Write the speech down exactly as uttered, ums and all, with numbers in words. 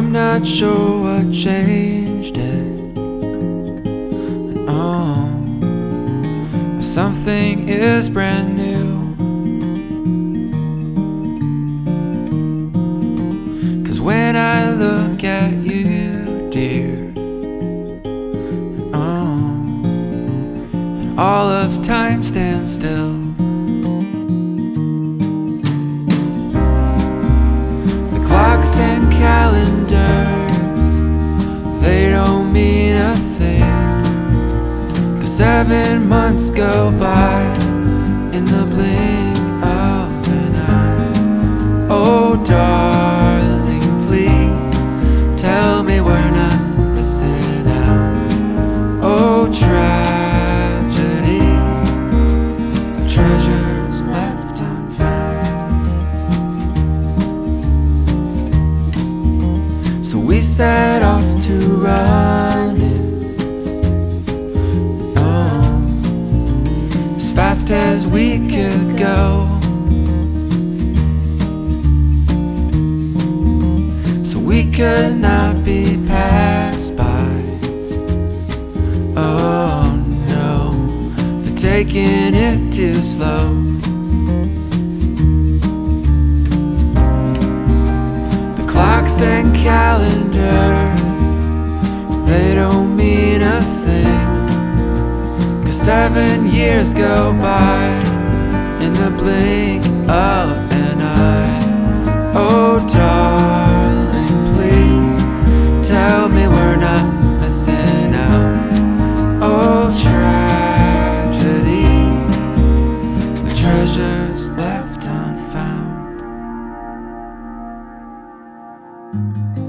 I'm not sure what changed it. Oh, something is brand new. 'Cause when I look at you, dear, oh, and all of time stands still. The clocks and calendars, they don't mean a thing. 'Cause seven months go by in the blink of an eye. Oh, darling, please tell me we're not missing out. Oh, tragedy of treasures left unfound. So we set off to run it, oh, as fast as we could go. So we could not be passed by. Oh no, for taking it too slow. The clocks and calendars, they don't mean a thing. 'Cause seven years go by in the blink of an eye. Oh, darling, please tell me we're not missing out. Oh, tragedy, the treasures left unfound.